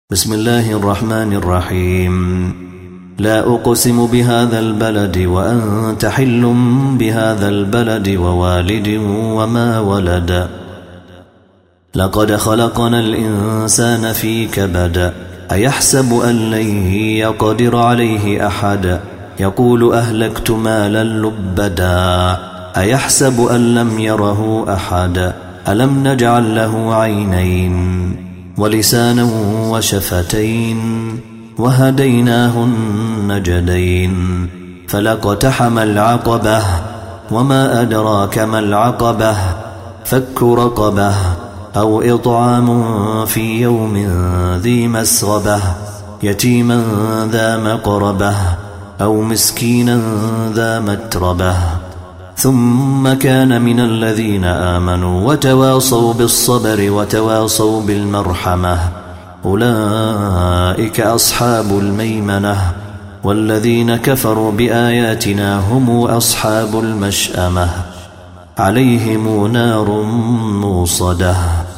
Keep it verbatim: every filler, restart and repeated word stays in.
بسم الله الرحمن الرحيم. لا أقسم بهذا البلد وأنت حل بهذا البلد ووالد وما ولد. لقد خلقنا الإنسان في كبد. أيحسب أن لن يقدر عليه أحد. يقول أهلكت مالا لبدا. أيحسب أن لم يره أحد. ألم نجعل له عينين ولسانا وشفتين وهديناه النجدين. فلاقتحم العقبة وما أدراك ما العقبة. فك رقبة أو إطعام في يوم ذي مسغبة. يتيما ذا مقربة أو مسكينا ذا متربة. ثم كان من الذين آمنوا وتواصوا بالصبر وتواصوا بالمرحمة. أولئك أصحاب الميمنة. والذين كفروا بآياتنا هم أصحاب المشأمة. عليهم نار موصدة.